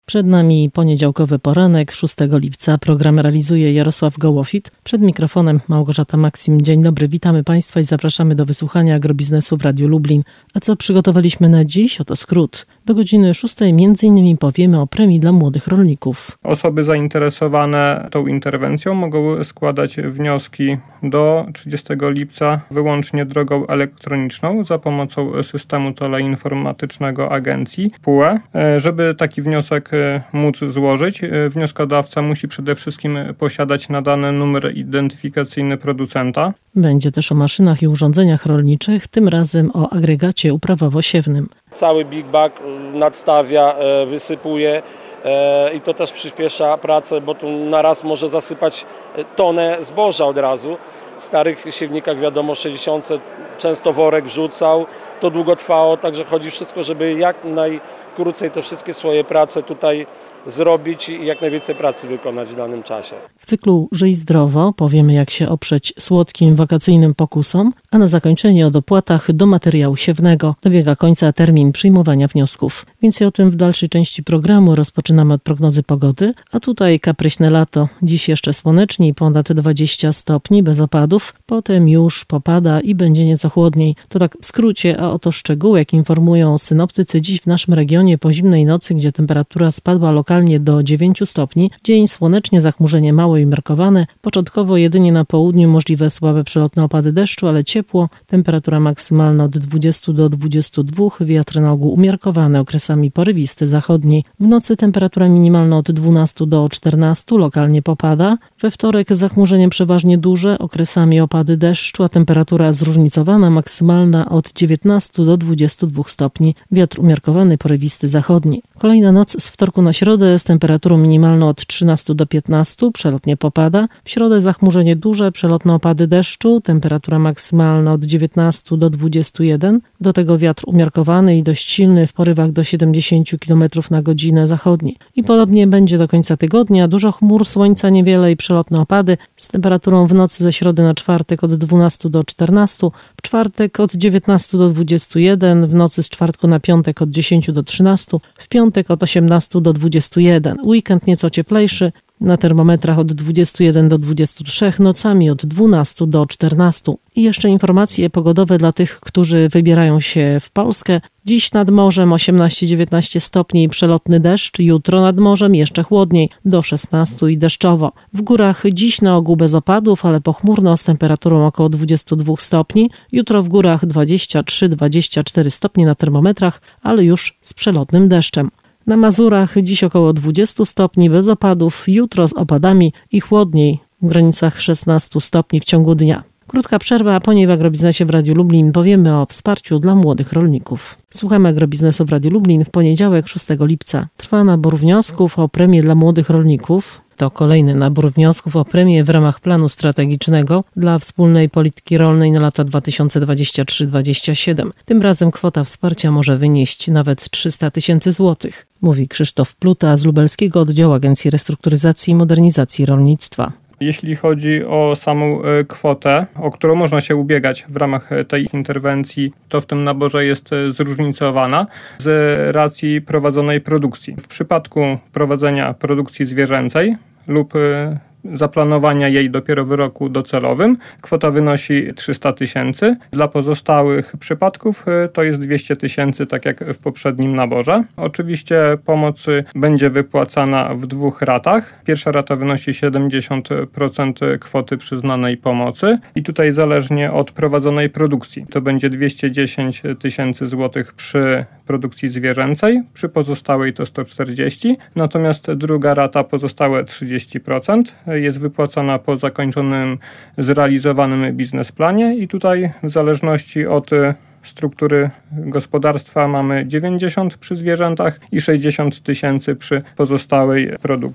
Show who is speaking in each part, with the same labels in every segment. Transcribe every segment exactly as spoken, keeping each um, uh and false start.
Speaker 1: Przed nami poniedziałkowy poranek, szóstego lipca. Program realizuje Jarosław Gołofit. Przed mikrofonem Małgorzata Maksim. Dzień dobry, witamy Państwa i zapraszamy do wysłuchania agrobiznesu w Radiu Lublin. A co przygotowaliśmy na dziś? Oto skrót. Do godziny szóstej między innymi powiemy o premii dla młodych rolników.
Speaker 2: Osoby zainteresowane tą interwencją mogą składać wnioski do trzydziestego lipca wyłącznie drogą elektroniczną za pomocą systemu teleinformatycznego agencji P U E. Żeby taki wniosek móc złożyć, wnioskodawca musi przede wszystkim posiadać nadany numer identyfikacyjny producenta.
Speaker 1: Będzie też o maszynach i urządzeniach rolniczych, tym razem o agregacie uprawowo-siewnym.
Speaker 3: Cały big bag nadstawia, wysypuje i to też przyspiesza pracę, bo tu na raz może zasypać tonę zboża od razu. W starych siewnikach wiadomo sześćdziesiąt często worek wrzucał, to długo trwało, także chodzi wszystko, żeby jak najkrócej te wszystkie swoje prace tutaj zrobić i jak najwięcej pracy wykonać w danym czasie.
Speaker 1: W cyklu Żyj zdrowo powiemy, jak się oprzeć słodkim wakacyjnym pokusom, a na zakończenie o dopłatach do materiału siewnego. Dobiega końca termin przyjmowania wniosków. Więcej o tym w dalszej części programu. Rozpoczynamy od prognozy pogody, a tutaj kapryśne lato. Dziś jeszcze słonecznie, ponad dwadzieścia stopni, bez opadów. Potem już popada i będzie nieco chłodniej. To tak w skrócie, a oto szczegóły, jak informują synoptycy, dziś w naszym regionie po zimnej nocy, gdzie temperatura spadła lokalnie do dziewięciu stopni. Dzień słonecznie, zachmurzenie małe i umiarkowane. Początkowo jedynie na południu możliwe słabe przelotne opady deszczu, ale ciepło. Temperatura maksymalna od dwudziestu do dwudziestu dwóch. Wiatr na ogół umiarkowany, okresami porywisty zachodni. W nocy temperatura minimalna od dwunastu do czternastu. Lokalnie popada. We wtorek zachmurzenie przeważnie duże, okresami opady deszczu, a temperatura zróżnicowana, maksymalna od dziewiętnastu do dwudziestu dwóch stopni. Wiatr umiarkowany, porywisty zachodni. Kolejna noc z wtorku na środę z temperaturą minimalną od trzynastu do piętnastu, przelotnie popada. W środę zachmurzenie duże, przelotne opady deszczu, temperatura maksymalna od dziewiętnastu do dwudziestu jeden. Do tego wiatr umiarkowany i dość silny w porywach do siedemdziesięciu kilometrów na godzinę zachodni. I podobnie będzie do końca tygodnia. Dużo chmur, słońca niewiele i przelotne opady z temperaturą w nocy ze środy na czwartek od dwunastu do czternastu, w czwartek od dziewiętnastu do dwudziestu jeden, w nocy z czwartku na piątek od dziesięciu do trzynastu, w piątek od osiemnastu do dwudziestu jeden. Weekend nieco cieplejszy, na termometrach od dwudziestu jeden do dwudziestu trzech, nocami od dwunastu do czternastu. I jeszcze informacje pogodowe dla tych, którzy wybierają się w Polskę. Dziś nad morzem osiemnaście dziewiętnaście stopni i przelotny deszcz, jutro nad morzem jeszcze chłodniej, do szesnastu i deszczowo. W górach dziś na ogół bez opadów, ale pochmurno z temperaturą około dwudziestu dwóch stopni. Jutro w górach dwadzieścia trzy dwadzieścia cztery stopnie na termometrach, ale już z przelotnym deszczem. Na Mazurach dziś około dwudziestu stopni bez opadów, jutro z opadami i chłodniej w granicach szesnastu stopni w ciągu dnia. Krótka przerwa, a po niej w agrobiznesie w Radiu Lublin powiemy o wsparciu dla młodych rolników. Słuchamy agrobiznesu w Radiu Lublin w poniedziałek szóstego lipca. Trwa nabór wniosków o premię dla młodych rolników. To kolejny nabór wniosków o premię w ramach planu strategicznego dla wspólnej polityki rolnej na lata dwa tysiące dwudziesty trzeci do dwudziestego siódmego. Tym razem kwota wsparcia może wynieść nawet trzysta tysięcy złotych, mówi Krzysztof Pluta z lubelskiego oddziału Agencji Restrukturyzacji i Modernizacji Rolnictwa.
Speaker 2: Jeśli chodzi o samą kwotę, o którą można się ubiegać w ramach tej interwencji, to w tym naborze jest zróżnicowana z racji prowadzonej produkcji. W przypadku prowadzenia produkcji zwierzęcej lub zaplanowania jej dopiero w roku docelowym, kwota wynosi trzysta tysięcy. Dla pozostałych przypadków to jest dwieście tysięcy, tak jak w poprzednim naborze. Oczywiście pomoc będzie wypłacana w dwóch ratach. Pierwsza rata wynosi siedemdziesiąt procent kwoty przyznanej pomocy i tutaj zależnie od prowadzonej produkcji. To będzie dwieście dziesięć tysięcy złotych przy produkcji zwierzęcej, przy pozostałej to sto czterdzieści, natomiast druga rata, pozostałe trzydzieści procent, jest wypłacana po zakończonym, zrealizowanym biznesplanie i tutaj w zależności od struktury gospodarstwa mamy dziewięćdziesiąt przy zwierzętach i sześćdziesiąt tysięcy przy pozostałej produkcji.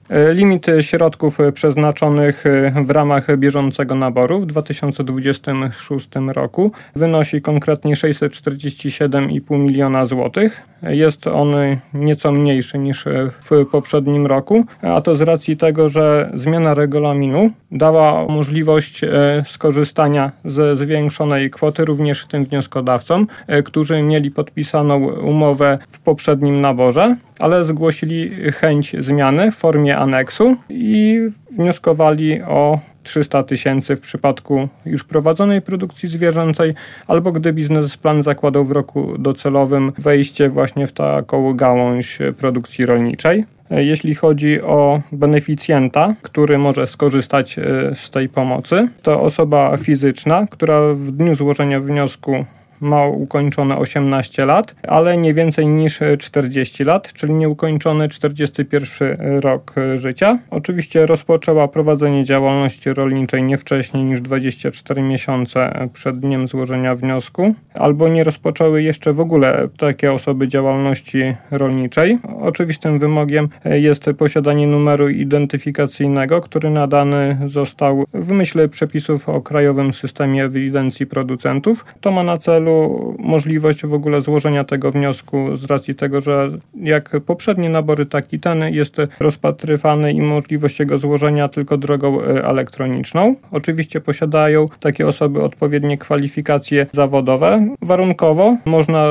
Speaker 2: Limit środków przeznaczonych w ramach bieżącego naboru w dwa tysiące dwudziestym szóstym roku wynosi konkretnie sześćset czterdzieści siedem i pół miliona złotych. Jest on nieco mniejszy niż w poprzednim roku, a to z racji tego, że zmiana regulaminu dała możliwość skorzystania ze zwiększonej kwoty również tym wnioskodawcom, którzy mieli podpisaną umowę w poprzednim naborze, ale zgłosili chęć zmiany w formie aneksu i wnioskowali o trzysta tysięcy w przypadku już prowadzonej produkcji zwierzęcej, albo gdy biznesplan zakładał w roku docelowym wejście właśnie w taką gałąź produkcji rolniczej. Jeśli chodzi o beneficjenta, który może skorzystać z tej pomocy, to osoba fizyczna, która w dniu złożenia wniosku ma ukończone osiemnaście lat, ale nie więcej niż czterdzieści lat, czyli nieukończony czterdziesty pierwszy rok życia. Oczywiście rozpoczęła prowadzenie działalności rolniczej nie wcześniej niż dwadzieścia cztery miesiące przed dniem złożenia wniosku, albo nie rozpoczęły jeszcze w ogóle takie osoby działalności rolniczej. Oczywistym wymogiem jest posiadanie numeru identyfikacyjnego, który nadany został w myśl przepisów o Krajowym Systemie Ewidencji Producentów. To ma na celu możliwość w ogóle złożenia tego wniosku z racji tego, że jak poprzednie nabory, tak i ten jest rozpatrywany i możliwość jego złożenia tylko drogą elektroniczną. Oczywiście posiadają takie osoby odpowiednie kwalifikacje zawodowe. Warunkowo można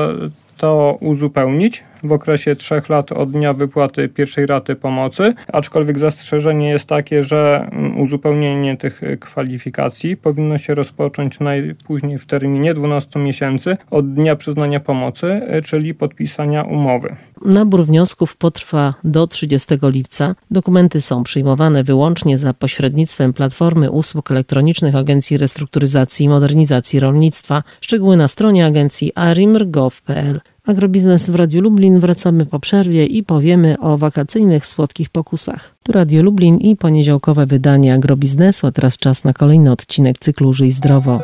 Speaker 2: to uzupełnić w okresie trzech lat od dnia wypłaty pierwszej raty pomocy, aczkolwiek zastrzeżenie jest takie, że uzupełnienie tych kwalifikacji powinno się rozpocząć najpóźniej w terminie dwunastu miesięcy od dnia przyznania pomocy, czyli podpisania umowy.
Speaker 1: Nabór wniosków potrwa do trzydziestego lipca. Dokumenty są przyjmowane wyłącznie za pośrednictwem Platformy Usług Elektronicznych Agencji Restrukturyzacji i Modernizacji Rolnictwa. Szczegóły na stronie agencji arimr kropka gov kropka p l. Agrobiznes w Radiu Lublin. Wracamy po przerwie i powiemy o wakacyjnych słodkich pokusach. Tu Radio Lublin i poniedziałkowe wydanie Agrobiznesu, a teraz czas na kolejny odcinek cyklu Żyj Zdrowo.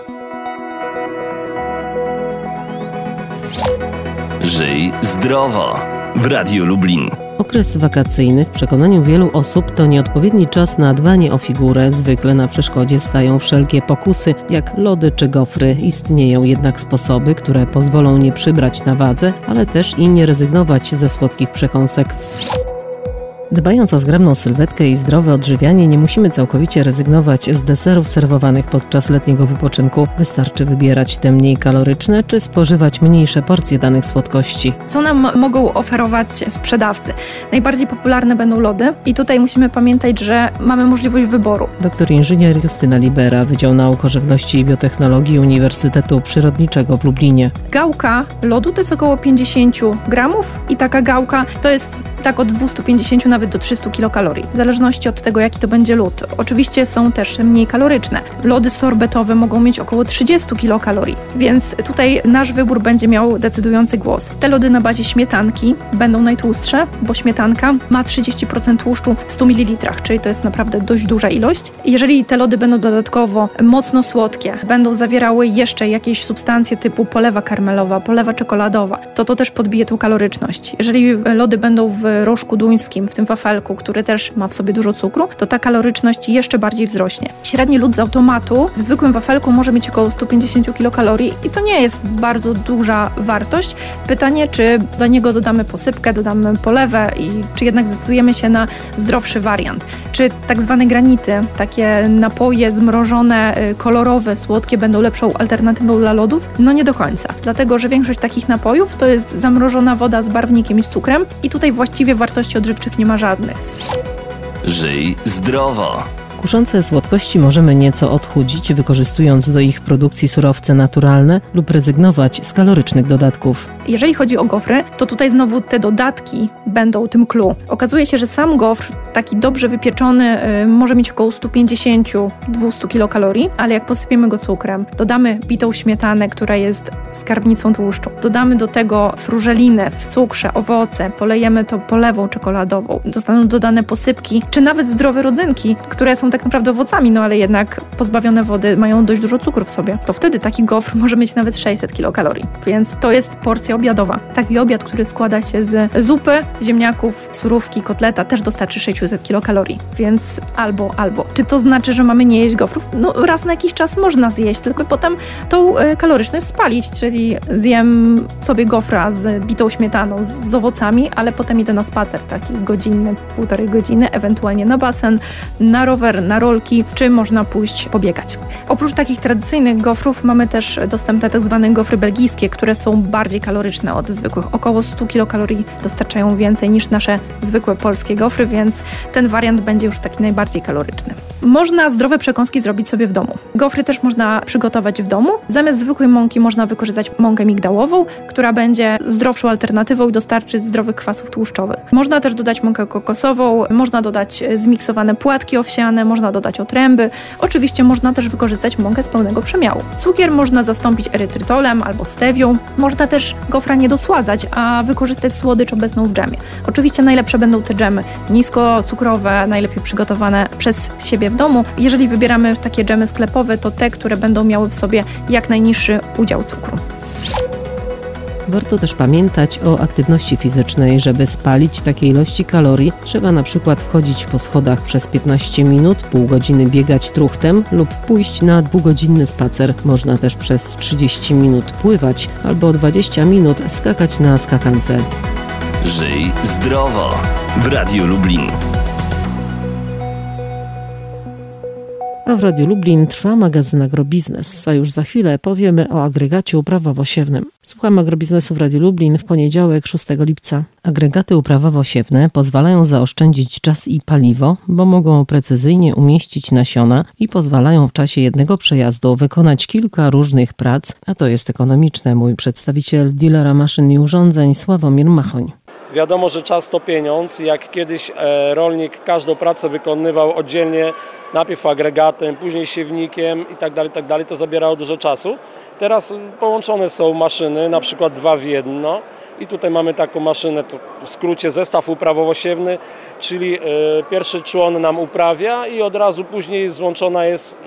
Speaker 4: Żyj zdrowo w Radiu Lublin.
Speaker 1: Okres wakacyjny w przekonaniu wielu osób to nieodpowiedni czas na dbanie o figurę. Zwykle na przeszkodzie stają wszelkie pokusy, jak lody czy gofry. Istnieją jednak sposoby, które pozwolą nie przybrać na wadze, ale też i nie rezygnować ze słodkich przekąsek. Dbając o zgrabną sylwetkę i zdrowe odżywianie, nie musimy całkowicie rezygnować z deserów serwowanych podczas letniego wypoczynku. Wystarczy wybierać te mniej kaloryczne, czy spożywać mniejsze porcje danych słodkości.
Speaker 5: Co nam mogą oferować sprzedawcy? Najbardziej popularne będą lody i tutaj musimy pamiętać, że mamy możliwość wyboru.
Speaker 1: Doktor inżynier Justyna Libera, Wydział Nauk o Żywności i Biotechnologii Uniwersytetu Przyrodniczego w Lublinie.
Speaker 5: Gałka lodu to jest około pięćdziesiąt gramów i taka gałka to jest tak od dwieście pięćdziesiąt nawet do trzystu kilokalorii, w zależności od tego, jaki to będzie lód. Oczywiście są też mniej kaloryczne. Lody sorbetowe mogą mieć około trzydzieści kilokalorii, więc tutaj nasz wybór będzie miał decydujący głos. Te lody na bazie śmietanki będą najtłustsze, bo śmietanka ma trzydzieści procent tłuszczu w stu mililitrach, czyli to jest naprawdę dość duża ilość. Jeżeli te lody będą dodatkowo mocno słodkie, będą zawierały jeszcze jakieś substancje typu polewa karmelowa, polewa czekoladowa, to to też podbije tą kaloryczność. Jeżeli lody będą w rożku duńskim, w tym wafelku, który też ma w sobie dużo cukru, to ta kaloryczność jeszcze bardziej wzrośnie. Średni lód z automatu w zwykłym wafelku może mieć około sto pięćdziesiąt kilokalorii i to nie jest bardzo duża wartość. Pytanie, czy do niego dodamy posypkę, dodamy polewę i czy jednak zdecydujemy się na zdrowszy wariant. Czy tak zwane granity, takie napoje zmrożone, kolorowe, słodkie będą lepszą alternatywą dla lodów? No nie do końca. Dlatego, że większość takich napojów to jest zamrożona woda z barwnikiem i z cukrem i tutaj właściwie wartości odżywczych nie ma żadnych.
Speaker 4: Żyj zdrowo.
Speaker 1: Kuszące słodkości możemy nieco odchudzić, wykorzystując do ich produkcji surowce naturalne lub rezygnować z kalorycznych dodatków.
Speaker 5: Jeżeli chodzi o gofry, to tutaj znowu te dodatki będą tym clue. Okazuje się, że sam gofr, taki dobrze wypieczony, yy, może mieć około sto pięćdziesiąt do dwustu kilokalorii, ale jak posypiemy go cukrem, dodamy bitą śmietanę, która jest skarbnicą tłuszczu, dodamy do tego frużelinę w cukrze, owoce, polejemy to polewą czekoladową, zostaną dodane posypki, czy nawet zdrowe rodzynki, które są tak naprawdę owocami, no ale jednak pozbawione wody, mają dość dużo cukru w sobie, to wtedy taki gofr może mieć nawet sześćset kilokalorii, więc to jest porcja obiadowa. Taki obiad, który składa się z zupy, ziemniaków, surówki, kotleta, też dostarczy sześćset kilokalorii, więc albo, albo. Czy to znaczy, że mamy nie jeść gofrów? No raz na jakiś czas można zjeść, tylko potem tą kaloryczność spalić, czyli zjem sobie gofra z bitą śmietaną, z, z owocami, ale potem idę na spacer taki godzinny, półtorej godziny, ewentualnie na basen, na rower, na rolki, czy można pójść pobiegać. Oprócz takich tradycyjnych gofrów mamy też dostępne tak zwane gofry belgijskie, które są bardziej kaloryczne od zwykłych. Około sto kilokalorii dostarczają więcej niż nasze zwykłe polskie gofry, więc ten wariant będzie już taki najbardziej kaloryczny. Można zdrowe przekąski zrobić sobie w domu. Gofry też można przygotować w domu. Zamiast zwykłej mąki można wykorzystać mąkę migdałową, która będzie zdrowszą alternatywą i dostarczy zdrowych kwasów tłuszczowych. Można też dodać mąkę kokosową, można dodać zmiksowane płatki owsiane, można dodać otręby. Oczywiście można też wykorzystać mąkę z pełnego przemiału. Cukier można zastąpić erytrytolem albo stewią. Można też gofra nie dosładzać, a wykorzystać słodycz obecną w dżemie. Oczywiście najlepsze będą te dżemy niskocukrowe, najlepiej przygotowane przez siebie w domu. Jeżeli wybieramy takie dżemy sklepowe, to te, które będą miały w sobie jak najniższy udział cukru.
Speaker 1: Warto też pamiętać o aktywności fizycznej. Żeby spalić takie ilości kalorii, trzeba na przykład wchodzić po schodach przez piętnaście minut, pół godziny biegać truchtem lub pójść na dwugodzinny spacer. Można też przez trzydzieści minut pływać albo dwadzieścia minut skakać na skakance.
Speaker 4: Żyj zdrowo w Radiu Lublin.
Speaker 1: A w Radiu Lublin trwa magazyn Agrobiznes, a już za chwilę powiemy o agregacie uprawowo-siewnym. Słucham Agrobiznesu w Radiu Lublin w poniedziałek, szóstego lipca. Agregaty uprawowo-siewne pozwalają zaoszczędzić czas i paliwo, bo mogą precyzyjnie umieścić nasiona i pozwalają w czasie jednego przejazdu wykonać kilka różnych prac, a to jest ekonomiczne, mówi przedstawiciel dealera maszyn i urządzeń Sławomir Machoń.
Speaker 3: Wiadomo, że czas to pieniądz. Jak kiedyś rolnik każdą pracę wykonywał oddzielnie, najpierw agregatem, później siewnikiem i tak dalej, tak dalej, to zabierało dużo czasu. Teraz połączone są maszyny, na przykład dwa w jedno. I tutaj mamy taką maszynę, to w skrócie zestaw uprawowo-siewny, czyli pierwszy człon nam uprawia i od razu później złączona jest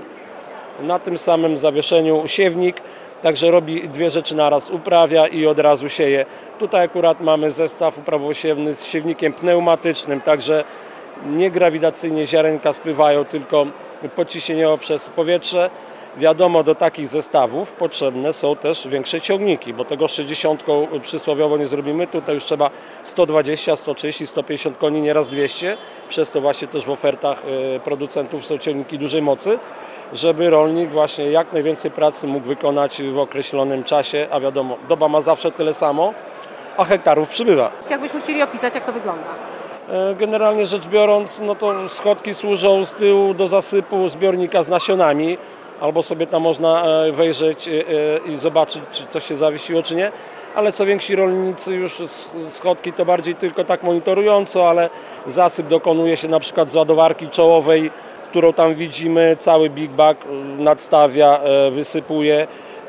Speaker 3: na tym samym zawieszeniu siewnik. Także robi dwie rzeczy naraz, uprawia i od razu sieje. Tutaj akurat mamy zestaw uprawowo-siewny z siewnikiem pneumatycznym, także nie grawitacyjnie ziarenka spływają, tylko podciśnieniowo przez powietrze. Wiadomo, do takich zestawów potrzebne są też większe ciągniki, bo tego sześćdziesiątką przysłowiowo nie zrobimy. Tutaj już trzeba sto dwadzieścia, sto trzydzieści, sto pięćdziesiąt koni, nieraz dwieście. Przez to właśnie też w ofertach producentów są ciągniki dużej mocy, żeby rolnik właśnie jak najwięcej pracy mógł wykonać w określonym czasie, a wiadomo, doba ma zawsze tyle samo, a hektarów przybywa.
Speaker 6: Jakbyśmy chcieli opisać, jak to wygląda?
Speaker 3: Generalnie rzecz biorąc, no to schodki służą z tyłu do zasypu zbiornika z nasionami, albo sobie tam można wejrzeć i zobaczyć, czy coś się zawiesiło, czy nie. Ale co więksi rolnicy już schodki to bardziej tylko tak monitorująco, ale zasyp dokonuje się na przykład z ładowarki czołowej, którą tam widzimy, cały big bag nadstawia, wysypuje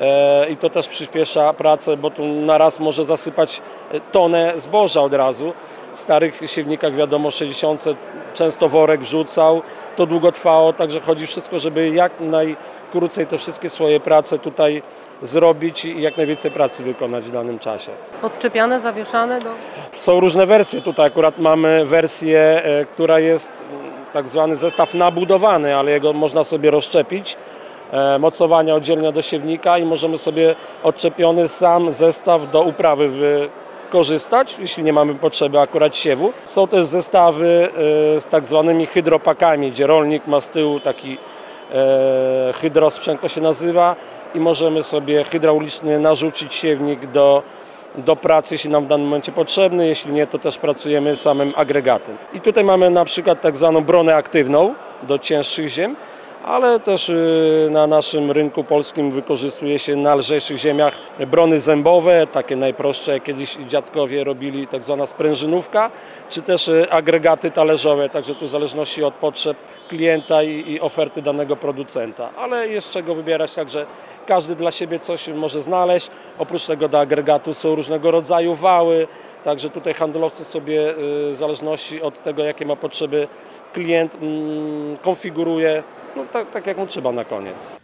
Speaker 3: i to też przyspiesza pracę, bo tu na raz może zasypać tonę zboża od razu. W starych siewnikach wiadomo sześćdziesiąt często worek wrzucał, to długo trwało, także chodzi wszystko, żeby jak najkrócej te wszystkie swoje prace tutaj zrobić i jak najwięcej pracy wykonać w danym czasie.
Speaker 6: Podczepiane, zawieszane? Do...
Speaker 3: Są różne wersje, tutaj akurat mamy wersję, która jest tak zwany zestaw nabudowany, ale jego można sobie rozszczepić. Mocowania oddzielnie do siewnika i możemy sobie odczepiony sam zestaw do uprawy wykorzystać, jeśli nie mamy potrzeby akurat siewu. Są też zestawy z tak zwanymi hydropakami, gdzie rolnik ma z tyłu taki hydrosprzęg, to się nazywa, i możemy sobie hydraulicznie narzucić siewnik do, do pracy, jeśli nam w danym momencie potrzebny, jeśli nie, to też pracujemy samym agregatem. I tutaj mamy na przykład tak zwaną bronę aktywną do cięższych ziem, ale też na naszym rynku polskim wykorzystuje się na lżejszych ziemiach brony zębowe, takie najprostsze, jak kiedyś dziadkowie robili, tak zwana sprężynówka, czy też agregaty talerzowe, także tu w zależności od potrzeb klienta i, i oferty danego producenta, ale jest czego wybierać, także każdy dla siebie coś może znaleźć. Oprócz tego do agregatu są różnego rodzaju wały, także tutaj handlowcy sobie w zależności od tego, jakie ma potrzeby klient, konfiguruje, no tak, tak jak mu trzeba na koniec.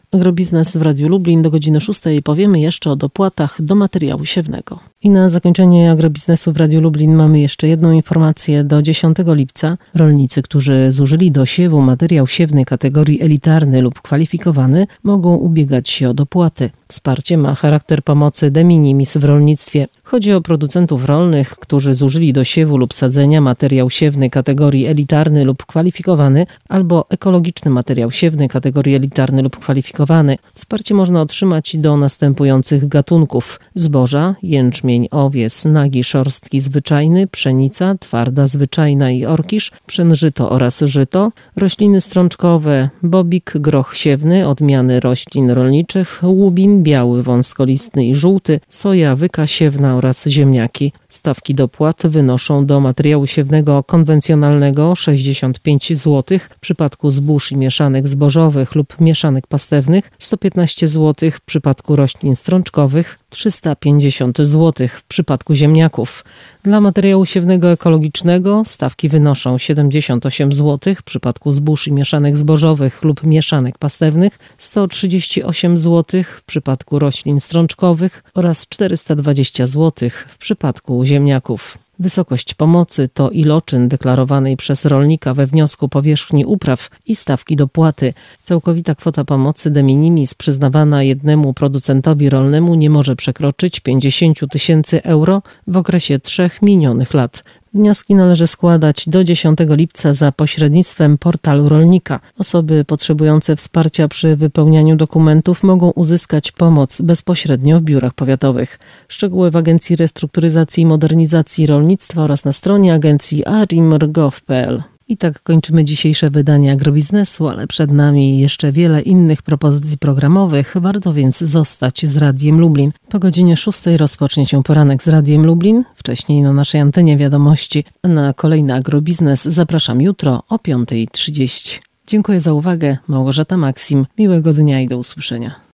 Speaker 1: Agrobiznes w Radiu Lublin do godziny szóstej powiemy jeszcze o dopłatach do materiału siewnego. I na zakończenie agrobiznesu w Radiu Lublin mamy jeszcze jedną informację. Do dziesiątego lipca rolnicy, którzy zużyli do siewu materiał siewny kategorii elitarny lub kwalifikowany, mogą ubiegać się o dopłaty. Wsparcie ma charakter pomocy de minimis w rolnictwie. Chodzi o producentów rolnych, którzy zużyli do siewu lub sadzenia materiał siewny kategorii elitarny lub kwalifikowany albo ekologiczny materiał siewny kategorii elitarny lub kwalifikowany. Wsparcie można otrzymać do następujących gatunków: zboża, jęczmień, owies, nagi, szorstki zwyczajny, pszenica, twarda zwyczajna i orkisz, pszenżyto oraz żyto, rośliny strączkowe, bobik, groch siewny, odmiany roślin rolniczych, łubin, biały, wąskolistny i żółty, soja, wyka siewna oraz ziemniaki. Stawki dopłat wynoszą do materiału siewnego konwencjonalnego sześćdziesiąt pięć złotych w przypadku zbóż i mieszanek zbożowych lub mieszanek pastewnych, sto piętnaście złotych w przypadku roślin strączkowych, trzysta pięćdziesiąt złotych w przypadku ziemniaków. Dla materiału siewnego ekologicznego stawki wynoszą siedemdziesiąt osiem złotych w przypadku zbóż i mieszanek zbożowych lub mieszanek pastewnych, sto trzydzieści osiem złotych w przypadku roślin strączkowych oraz czterysta dwadzieścia złotych w przypadku ziemniaków. Wysokość pomocy to iloczyn deklarowanej przez rolnika we wniosku powierzchni upraw i stawki dopłaty. Całkowita kwota pomocy de minimis przyznawana jednemu producentowi rolnemu nie może przekroczyć pięćdziesiąt tysięcy euro w okresie trzech minionych lat. Wnioski należy składać do dziesiątego lipca za pośrednictwem portalu rolnika. Osoby potrzebujące wsparcia przy wypełnianiu dokumentów mogą uzyskać pomoc bezpośrednio w biurach powiatowych. Szczegóły w Agencji Restrukturyzacji i Modernizacji Rolnictwa oraz na stronie agencji arimr kropka gov kropka p l. I tak kończymy dzisiejsze wydanie Agrobiznesu, ale przed nami jeszcze wiele innych propozycji programowych. Warto więc zostać z Radiem Lublin. Po godzinie szóstej rozpocznie się poranek z Radiem Lublin. Wcześniej na naszej antenie wiadomości. Na kolejny Agrobiznes zapraszam jutro o piąta trzydzieści. Dziękuję za uwagę. Małgorzata Maksim. Miłego dnia i do usłyszenia.